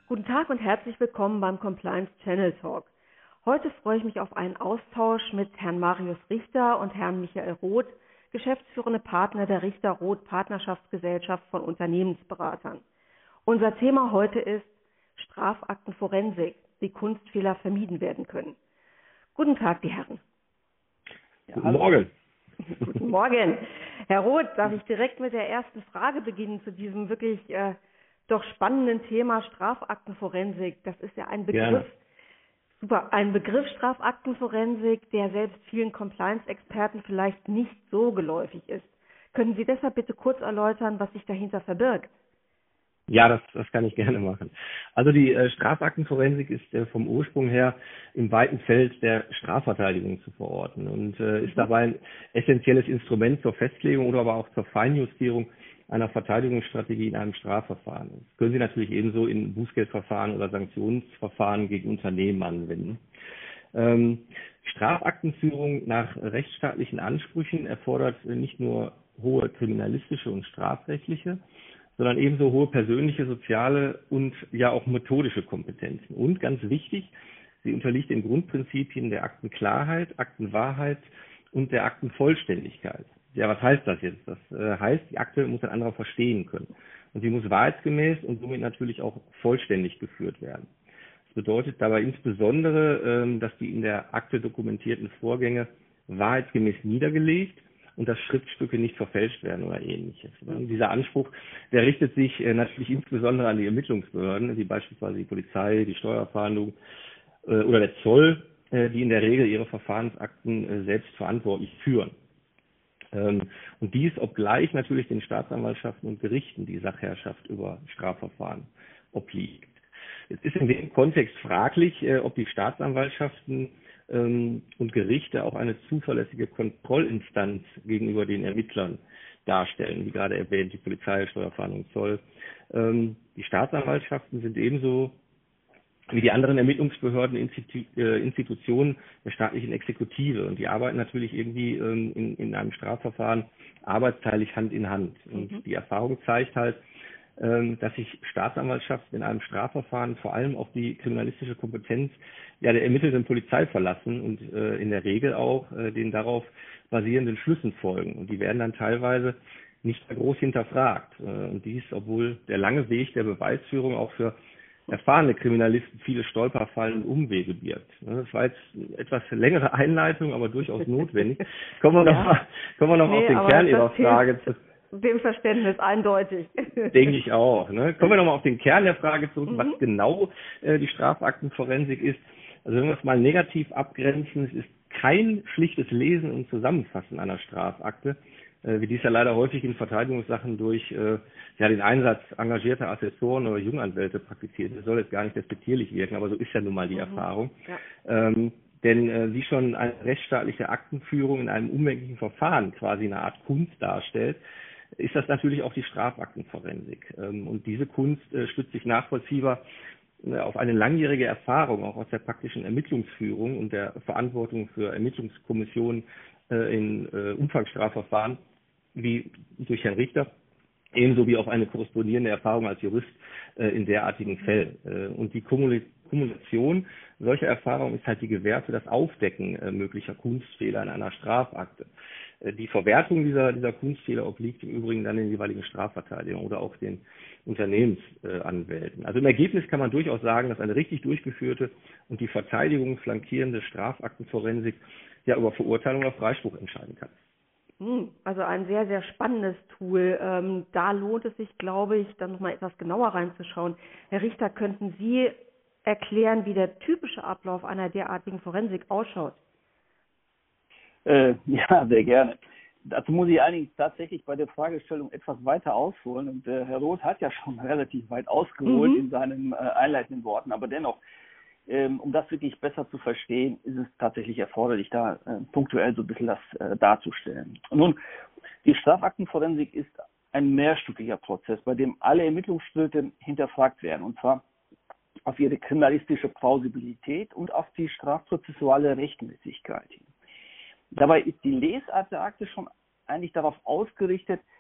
Guten Tag und herzlich willkommen beim Compliance Channel Talk. Heute freue ich mich auf einen Austausch mit Herrn Marius Richter und Herrn Michael Roth, geschäftsführende Partner der Richter-Roth Partnerschaftsgesellschaft von Unternehmensberatern. Unser Thema heute ist Strafaktenforensik, wie Kunstfehler vermieden werden können. Guten Tag, die Herren. Ja, Guten Morgen. Guten Morgen. Herr Roth, darf ich direkt mit der ersten Frage beginnen zu diesem wirklich doch spannenden Thema Strafaktenforensik. Das ist ja ein Begriff, ein Begriff Strafaktenforensik, der selbst vielen Compliance-Experten vielleicht nicht so geläufig ist. Können Sie deshalb bitte kurz erläutern, was sich dahinter verbirgt? Ja, das kann ich gerne machen. Also die Strafaktenforensik ist vom Ursprung her im weiten Feld der Strafverteidigung zu verorten und ist dabei ein essentielles Instrument zur Festlegung oder aber auch zur Feinjustierung einer Verteidigungsstrategie in einem Strafverfahren. Das können Sie natürlich ebenso in Bußgeldverfahren oder Sanktionsverfahren gegen Unternehmen anwenden. Strafaktenführung nach rechtsstaatlichen Ansprüchen erfordert nicht nur hohe kriminalistische und strafrechtliche, sondern ebenso hohe persönliche, soziale und ja auch methodische Kompetenzen. Und ganz wichtig, sie unterliegt den Grundprinzipien der Aktenklarheit, Aktenwahrheit und der Aktenvollständigkeit. Ja, was heißt das jetzt? Das heißt, die Akte muss ein anderer verstehen können. Und sie muss wahrheitsgemäß und somit natürlich auch vollständig geführt werden. Das bedeutet dabei insbesondere, dass die in der Akte dokumentierten Vorgänge wahrheitsgemäß niedergelegt und dass Schriftstücke nicht verfälscht werden oder ähnliches. Dieser Anspruch, der richtet sich natürlich insbesondere an die Ermittlungsbehörden, wie beispielsweise die Polizei, die Steuerfahndung oder der Zoll, die in der Regel ihre Verfahrensakten selbst verantwortlich führen. Und dies, obgleich natürlich den Staatsanwaltschaften und Gerichten die Sachherrschaft über Strafverfahren obliegt. Es ist in dem Kontext fraglich, ob die Staatsanwaltschaften und Gerichte auch eine zuverlässige Kontrollinstanz gegenüber den Ermittlern darstellen, wie gerade erwähnt, die Polizei, Steuerfahndung, Zoll. Die Staatsanwaltschaften sind ebenso wie die anderen Ermittlungsbehörden, Institutionen der staatlichen Exekutive. Und die arbeiten natürlich irgendwie in einem Strafverfahren arbeitsteilig Hand in Hand. Und die Erfahrung zeigt halt, dass sich Staatsanwaltschaften in einem Strafverfahren vor allem auf die kriminalistische Kompetenz der ermittelnden Polizei verlassen und in der Regel auch den darauf basierenden Schlüssen folgen. Und die werden dann teilweise nicht mehr groß hinterfragt. Und dies, obwohl der lange Weg der Beweisführung auch für erfahrene Kriminalisten viele Stolperfallen und Umwege birgt. Das war jetzt eine etwas längere Einleitung, aber durchaus notwendig. Kommen wir noch auf den Kern Ihrer Frage zu. Dem Verständnis eindeutig. Denke ich auch. Kommen wir nochmal auf den Kern der Frage zurück, was genau die Strafaktenforensik ist. Also wenn wir es mal negativ abgrenzen, es ist kein schlichtes Lesen und Zusammenfassen einer Strafakte, wie dies ja leider häufig in Verteidigungssachen durch den Einsatz engagierter Assessoren oder Junganwälte praktiziert. Das soll jetzt gar nicht despektierlich wirken, aber so ist ja nun mal die Erfahrung. Ja. Denn wie schon eine rechtsstaatliche Aktenführung in einem unmöglichen Verfahren quasi eine Art Kunst darstellt, ist das natürlich auch die Strafaktenforensik. Und diese Kunst stützt sich nachvollziehbar auf eine langjährige Erfahrung auch aus der praktischen Ermittlungsführung und der Verantwortung für Ermittlungskommissionen in Umfangsstrafverfahren wie durch Herrn Richter, ebenso wie auf eine korrespondierende Erfahrung als Jurist in derartigen Fällen. Und die Kumulation solcher Erfahrungen ist halt die Gewähr für das Aufdecken möglicher Kunstfehler in einer Strafakte. Die Verwertung dieser Kunstfehler obliegt im Übrigen dann den jeweiligen Strafverteidigern oder auch den Unternehmensanwälten. Also im Ergebnis kann man durchaus sagen, dass eine richtig durchgeführte und die Verteidigung flankierende Strafaktenforensik ja über Verurteilung oder Freispruch entscheiden kann. Also ein sehr, sehr spannendes Tool. Da lohnt es sich, glaube ich, dann nochmal etwas genauer reinzuschauen. Herr Richter, könnten Sie erklären, wie der typische Ablauf einer derartigen Forensik ausschaut? Ja, sehr gerne. Dazu muss ich allerdings tatsächlich bei der Fragestellung etwas weiter ausholen. Und Herr Roth hat ja schon relativ weit ausgeholt in seinen einleitenden Worten. Aber dennoch, um das wirklich besser zu verstehen, ist es tatsächlich erforderlich, da punktuell so ein bisschen das darzustellen. Und nun, die Strafaktenforensik ist ein mehrstufiger Prozess, bei dem alle Ermittlungsschritte hinterfragt werden. Und zwar auf ihre kriminalistische Plausibilität und auf die strafprozessuale Rechtmäßigkeit hin. Dabei ist die Lesart der Akte schon eigentlich darauf ausgerichtet,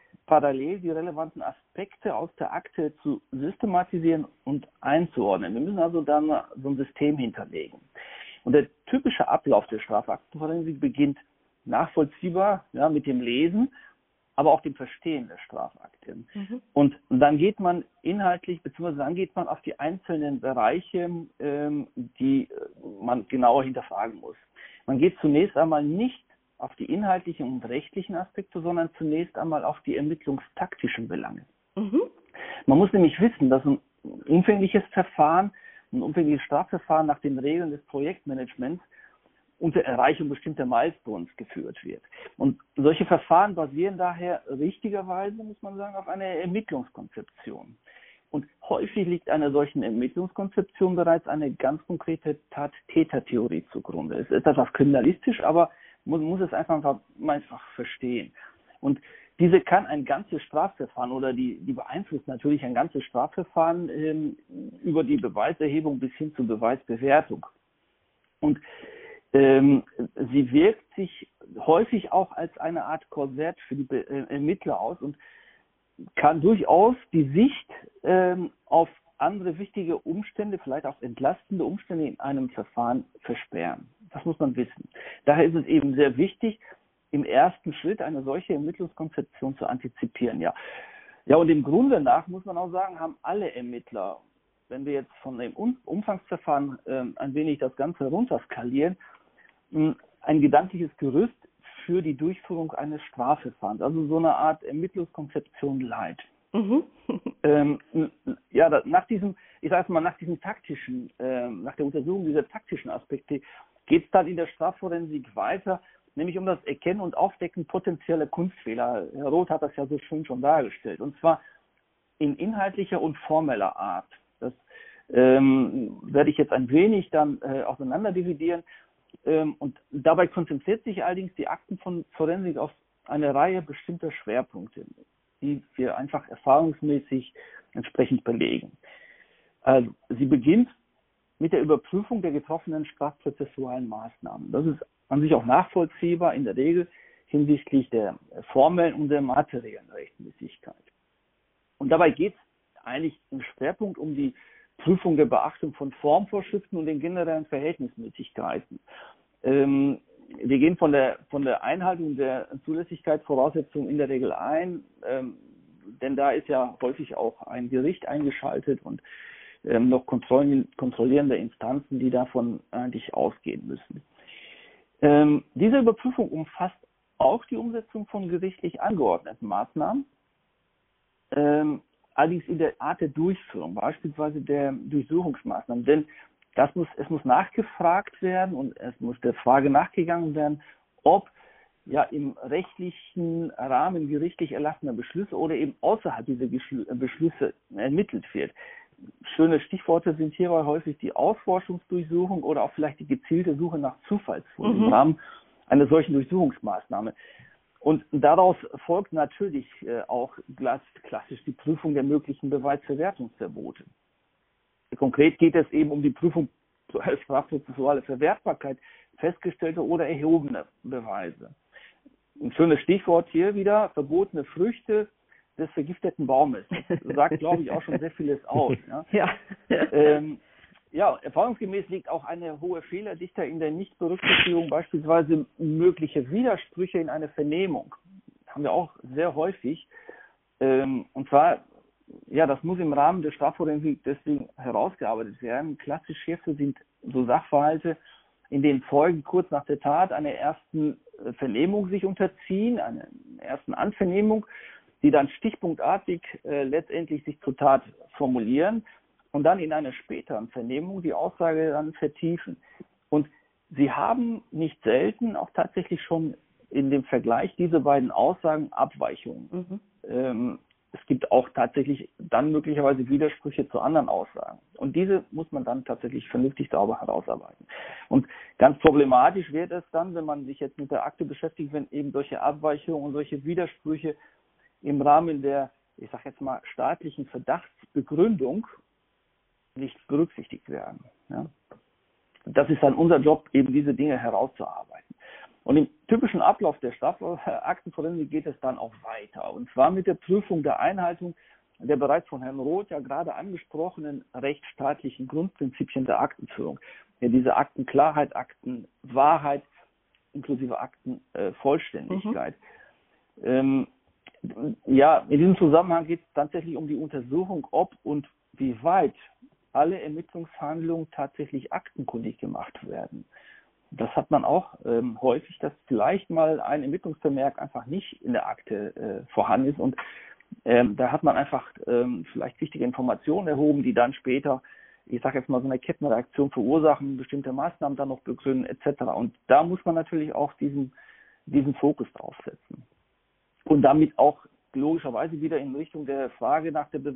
parallel die relevanten Aspekte aus der Akte zu systematisieren und einzuordnen. Wir müssen also dann so ein System hinterlegen. Und der typische Ablauf der Strafaktenforensik beginnt nachvollziehbar mit dem Lesen, aber auch dem Verstehen der Strafakte. Und dann geht man inhaltlich, beziehungsweise dann geht man auf die einzelnen Bereiche, die man genauer hinterfragen muss. Man geht zunächst einmal nicht auf die inhaltlichen und rechtlichen Aspekte, sondern zunächst einmal auf die ermittlungstaktischen Belange. Man muss nämlich wissen, dass ein umfängliches Strafverfahren nach den Regeln des Projektmanagements unter Erreichung bestimmter Milestones geführt wird. Und solche Verfahren basieren daher richtigerweise, muss man sagen, auf einer Ermittlungskonzeption. Und häufig liegt einer solchen Ermittlungskonzeption bereits eine ganz konkrete Tat-Täter-Theorie zugrunde. Es ist etwas kriminalistisch, aber man muss es einfach verstehen. Und diese kann ein ganzes Strafverfahren oder die beeinflusst natürlich ein ganzes Strafverfahren über die Beweiserhebung bis hin zur Beweisbewertung. Und sie wirkt sich häufig auch als eine Art Korsett für die Ermittler aus und kann durchaus die Sicht auf andere wichtige Umstände, vielleicht auch entlastende Umstände in einem Verfahren versperren. Das muss man wissen. Daher ist es eben sehr wichtig, im ersten Schritt eine solche Ermittlungskonzeption zu antizipieren. Ja, und im Grunde nach muss man auch sagen, haben alle Ermittler, wenn wir jetzt von dem Umfangsverfahren ein wenig das Ganze runterskalieren, ein gedankliches Gerüst für die Durchführung eines Strafverfahrens, also so eine Art Ermittlungskonzeption light. Nach diesem taktischen, nach der Untersuchung dieser taktischen Aspekte geht es dann in der Strafforensik weiter, nämlich um das Erkennen und Aufdecken potenzieller Kunstfehler. Herr Roth hat das ja so schön schon dargestellt, und zwar in inhaltlicher und formeller Art. Das werde ich jetzt ein wenig dann auseinander dividieren. Und dabei konzentriert sich allerdings die Akten von Forensik auf eine Reihe bestimmter Schwerpunkte, die wir einfach erfahrungsmäßig entsprechend belegen. Also, sie beginnt mit der Überprüfung der getroffenen strafprozessualen Maßnahmen. Das ist an sich auch nachvollziehbar in der Regel hinsichtlich der formellen und der materiellen Rechtmäßigkeit. Und dabei geht es eigentlich im Schwerpunkt um die Prüfung der Beachtung von Formvorschriften und den generellen Verhältnismäßigkeiten. Wir gehen von der Einhaltung der Zulässigkeitsvoraussetzungen in der Regel ein, denn da ist ja häufig auch ein Gericht eingeschaltet und noch kontrollierende Instanzen, die davon eigentlich ausgehen müssen. Diese Überprüfung umfasst auch die Umsetzung von gerichtlich angeordneten Maßnahmen, allerdings in der Art der Durchführung, beispielsweise der Durchsuchungsmaßnahmen. Denn es muss nachgefragt werden und es muss der Frage nachgegangen werden, ob im rechtlichen Rahmen gerichtlich erlassener Beschlüsse oder eben außerhalb dieser Beschlüsse ermittelt wird. Schöne Stichworte sind hierbei häufig die Ausforschungsdurchsuchung oder auch vielleicht die gezielte Suche nach Zufallsfunden im Rahmen einer solchen Durchsuchungsmaßnahme. Und daraus folgt natürlich auch klassisch die Prüfung der möglichen Beweisverwertungsverbote. Konkret geht es eben um die Prüfung strafprozessuale Verwertbarkeit festgestellter oder erhobener Beweise. Ein schönes Stichwort hier wieder, verbotene Früchte des vergifteten Baumes. Das sagt, glaube ich, auch schon sehr vieles aus. Erfahrungsgemäß liegt auch eine hohe Fehlerdichte in der Nichtberücksichtigung beispielsweise mögliche Widersprüche in einer Vernehmung. Das haben wir auch sehr häufig. Und zwar, das muss im Rahmen der Strafforensik deswegen herausgearbeitet werden. Klassisch hierfür sind so Sachverhalte, in denen Zeugen kurz nach der Tat einer ersten Vernehmung sich unterziehen, einer ersten Anvernehmung, die dann stichpunktartig letztendlich sich zur Tat formulieren und dann in einer späteren Vernehmung die Aussage dann vertiefen. Und sie haben nicht selten auch tatsächlich schon in dem Vergleich diese beiden Aussagen Abweichungen. Es gibt auch tatsächlich dann möglicherweise Widersprüche zu anderen Aussagen. Und diese muss man dann tatsächlich vernünftig sauber herausarbeiten. Und ganz problematisch wird es dann, wenn man sich jetzt mit der Akte beschäftigt, wenn eben solche Abweichungen und solche Widersprüche im Rahmen der, ich sage jetzt mal, staatlichen Verdachtsbegründung nicht berücksichtigt werden. Ja? Das ist dann unser Job, eben diese Dinge herauszuarbeiten. Und im typischen Ablauf der Strafaktenforensik geht es dann auch weiter. Und zwar mit der Prüfung der Einhaltung der bereits von Herrn Roth ja gerade angesprochenen rechtsstaatlichen Grundprinzipien der Aktenführung. Ja, diese Aktenklarheit, Aktenwahrheit, inklusive Aktenvollständigkeit. Ja, in diesem Zusammenhang geht es tatsächlich um die Untersuchung, ob und wie weit alle Ermittlungshandlungen tatsächlich aktenkundig gemacht werden. Das hat man auch häufig, dass vielleicht mal ein Ermittlungsvermerk einfach nicht in der Akte vorhanden ist und da hat man einfach vielleicht wichtige Informationen erhoben, die dann später, ich sage jetzt mal, so eine Kettenreaktion verursachen, bestimmte Maßnahmen dann noch begründen etc. Und da muss man natürlich auch diesen Fokus drauf setzen. Und damit auch logischerweise wieder in Richtung der Frage nach der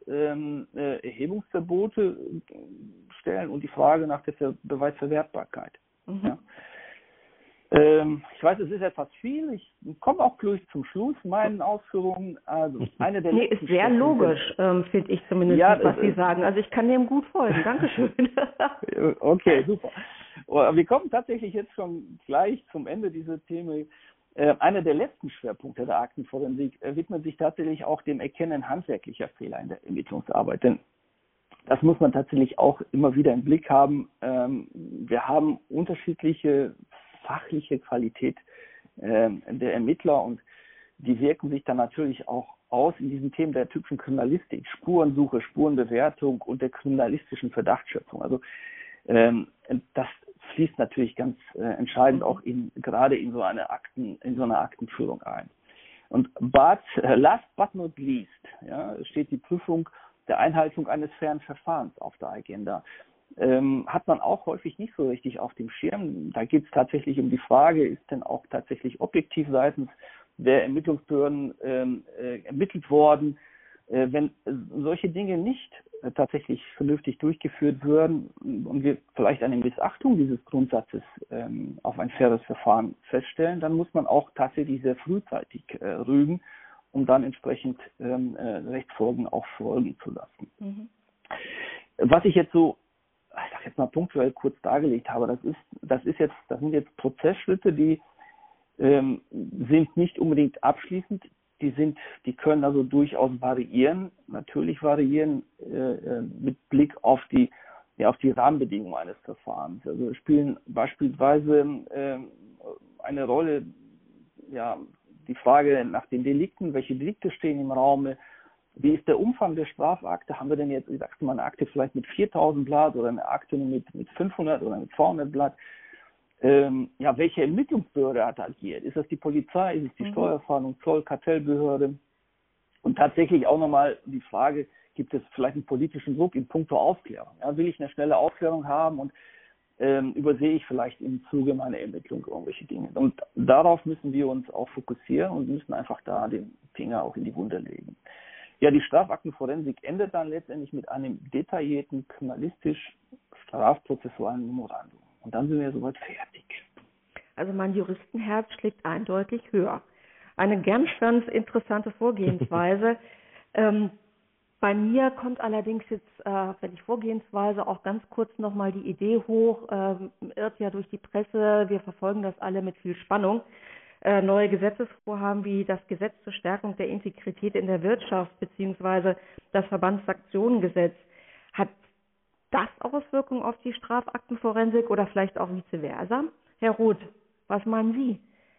Beweiserhebungsverbote stellen und die Frage nach der Beweisverwertbarkeit. Ja. Ich weiß, es ist etwas viel. Ich komme auch gleich zum Schluss meinen Ausführungen. Also eine der ist sehr logisch, finde ich zumindest, ja, was Sie sagen. Also ich kann dem gut folgen. Dankeschön. Okay, super. Wir kommen tatsächlich jetzt schon gleich zum Ende dieser Themen. Einer der letzten Schwerpunkte der Aktenforensik widmet sich tatsächlich auch dem Erkennen handwerklicher Fehler in der Ermittlungsarbeit. Denn das muss man tatsächlich auch immer wieder im Blick haben. Wir haben unterschiedliche fachliche Qualität der Ermittler und die wirken sich dann natürlich auch aus in diesen Themen der typischen Kriminalistik, Spurensuche, Spurenbewertung und der kriminalistischen Verdachtsschöpfung. Also das fließt natürlich ganz entscheidend auch gerade in so eine Aktenführung ein. Und last but not least, ja, steht die Prüfung der Einhaltung eines fairen Verfahrens auf der Agenda. Hat man auch häufig nicht so richtig auf dem Schirm. Da geht es tatsächlich um die Frage, ist denn auch tatsächlich objektiv seitens der Ermittlungsbehörden ermittelt worden? Wenn solche Dinge nicht tatsächlich vernünftig durchgeführt würden und wir vielleicht eine Missachtung dieses Grundsatzes auf ein faires Verfahren feststellen, dann muss man auch tatsächlich sehr frühzeitig rügen, um dann entsprechend Rechtsfolgen auch folgen zu lassen. Was ich jetzt so, ich sag jetzt mal punktuell kurz dargelegt habe, das sind jetzt Prozessschritte, die sind nicht unbedingt abschließend, die können also durchaus variieren, natürlich variieren mit Blick auf die Rahmenbedingungen eines Verfahrens. Also spielen beispielsweise eine Rolle, ja, die Frage nach den Delikten, welche Delikte stehen im Raume, wie ist der Umfang der Strafakte, haben wir denn jetzt, ich sag's mal, eine Akte vielleicht mit 4000 Blatt oder eine Akte mit 500 oder mit 200 Blatt, ja, welche Ermittlungsbehörde hat agiert? Ist das die Polizei, ist es die Steuerfahndung, Zoll, Kartellbehörde? Und tatsächlich auch nochmal die Frage, gibt es vielleicht einen politischen Druck in puncto Aufklärung? Ja, will ich eine schnelle Aufklärung haben und übersehe ich vielleicht im Zuge meiner Ermittlung irgendwelche Dinge? Und darauf müssen wir uns auch fokussieren und müssen einfach da den Finger auch in die Wunde legen. Ja, die Strafaktenforensik endet dann letztendlich mit einem detaillierten kriminalistisch-strafprozessualen Memorandum. Und dann sind wir soweit fertig. Also mein Juristenherz schlägt eindeutig höher. Eine ganz, ganz interessante Vorgehensweise. Bei mir kommt allerdings jetzt, wenn ich Vorgehensweise auch ganz kurz nochmal die Idee hoch, irrt ja durch die Presse, wir verfolgen das alle mit viel Spannung. Neue Gesetzesvorhaben wie das Gesetz zur Stärkung der Integrität in der Wirtschaft bzw. das Verbandssanktionengesetz. Hat das Auswirkungen auf die Strafaktenforensik oder vielleicht auch vice versa? Herr Roth, was meinen Sie?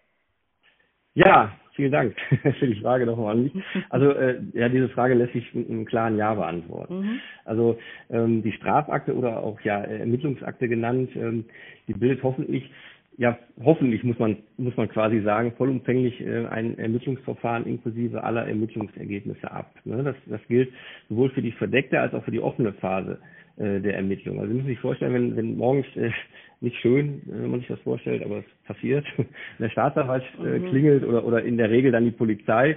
Ja, vielen Dank für die Frage nochmal an mich. Also ja, diese Frage lässt sich mit einem klaren Ja beantworten. Also die Strafakte oder auch ja Ermittlungsakte genannt, die bildet hoffentlich muss man quasi sagen, vollumfänglich ein Ermittlungsverfahren inklusive aller Ermittlungsergebnisse ab. Ne? Das gilt sowohl für die verdeckte als auch für die offene Phase der Ermittlung. Also Sie müssen sich vorstellen, wenn morgens nicht schön, wenn man sich das vorstellt, aber es passiert, der Staatsanwalt klingelt oder in der Regel dann die Polizei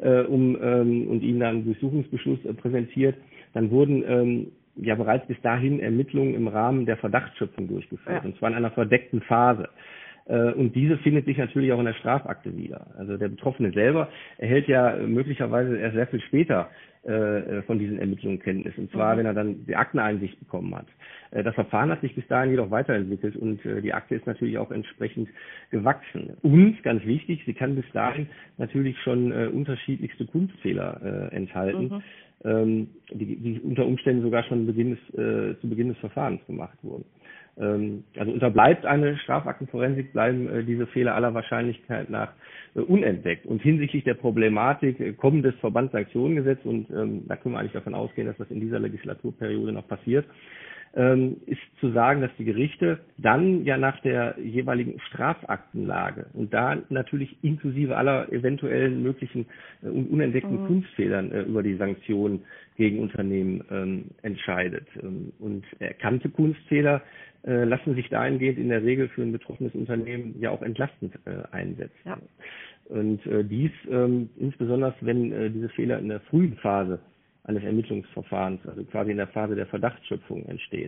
und Ihnen dann einen Durchsuchungsbeschluss präsentiert, dann wurden ja bereits bis dahin Ermittlungen im Rahmen der Verdachtsschöpfung durchgeführt, und zwar in einer verdeckten Phase. Und diese findet sich natürlich auch in der Strafakte wieder. Also der Betroffene selber erhält ja möglicherweise erst sehr viel später von diesen Ermittlungen Kenntnis. Und zwar, wenn er dann die Akteneinsicht bekommen hat. Das Verfahren hat sich bis dahin jedoch weiterentwickelt und die Akte ist natürlich auch entsprechend gewachsen. Und, ganz wichtig, sie kann bis dahin natürlich schon unterschiedlichste Kunstfehler enthalten, die unter Umständen sogar schon zu Beginn des Verfahrens gemacht wurden. Also unterbleibt eine Strafaktenforensik, bleiben diese Fehler aller Wahrscheinlichkeit nach unentdeckt. Und hinsichtlich der Problematik kommendes Verbandssanktionengesetz, und da können wir eigentlich davon ausgehen, dass das in dieser Legislaturperiode noch passiert, ist zu sagen, dass die Gerichte dann ja nach der jeweiligen Strafaktenlage und da natürlich inklusive aller eventuellen möglichen und unentdeckten Kunstfehlern über die Sanktionen gegen Unternehmen entscheidet. Und erkannte Kunstfehler lassen sich dahingehend in der Regel für ein betroffenes Unternehmen ja auch entlastend einsetzen. Ja. Und dies insbesondere, wenn diese Fehler in der frühen Phase eines Ermittlungsverfahrens, also quasi in der Phase der Verdachtsschöpfung entsteht.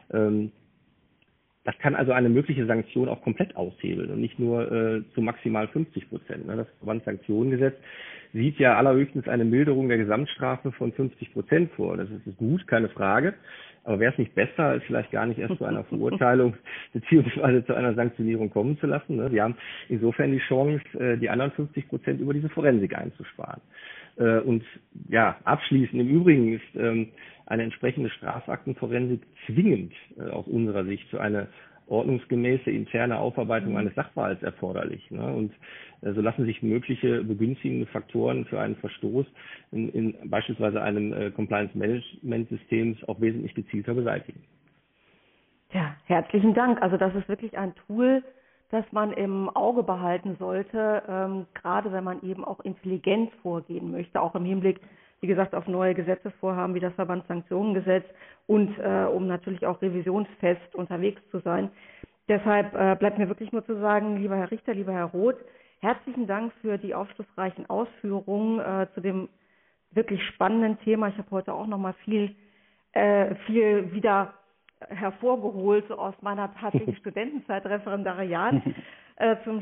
Das kann also eine mögliche Sanktion auch komplett aushebeln und nicht nur zu maximal 50%. Das Verbandssanktionengesetz sieht ja allerhöchstens eine Milderung der Gesamtstrafe von 50% vor. Das ist gut, keine Frage. Aber wäre es nicht besser, es vielleicht gar nicht erst zu einer Verurteilung beziehungsweise zu einer Sanktionierung kommen zu lassen? Wir haben insofern die Chance, die anderen 50% über diese Forensik einzusparen. Und ja, abschließend im Übrigen ist eine entsprechende Strafaktenforensik zwingend aus unserer Sicht für eine ordnungsgemäße interne Aufarbeitung eines Sachverhalts erforderlich. Und so lassen sich mögliche begünstigende Faktoren für einen Verstoß in beispielsweise einem Compliance-Management-Systems auch wesentlich gezielter beseitigen. Ja, herzlichen Dank. Also das ist wirklich ein Tool, das man im Auge behalten sollte, gerade wenn man eben auch intelligent vorgehen möchte, auch im Hinblick, wie gesagt, auf neue Gesetzesvorhaben wie das Verbandssanktionengesetz und um natürlich auch revisionsfest unterwegs zu sein. Deshalb bleibt mir wirklich nur zu sagen, lieber Herr Richter, lieber Herr Roth, herzlichen Dank für die aufschlussreichen Ausführungen zu dem wirklich spannenden Thema. Ich habe heute auch noch mal viel wieder hervorgeholt so aus meiner tatsächlichen Studentenzeit, Referendariat zur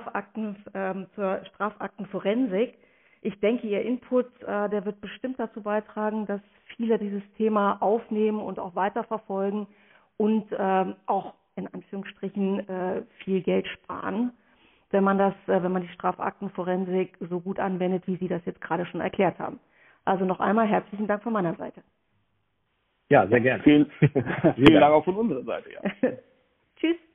Strafaktenforensik. Ich denke, Ihr Input, der wird bestimmt dazu beitragen, dass viele dieses Thema aufnehmen und auch weiterverfolgen und auch in Anführungsstrichen viel Geld sparen, wenn man die Strafaktenforensik so gut anwendet, wie Sie das jetzt gerade schon erklärt haben. Also noch einmal herzlichen Dank von meiner Seite. Ja, sehr gerne. Vielen Dank auch von unserer Seite. Ja. Tschüss.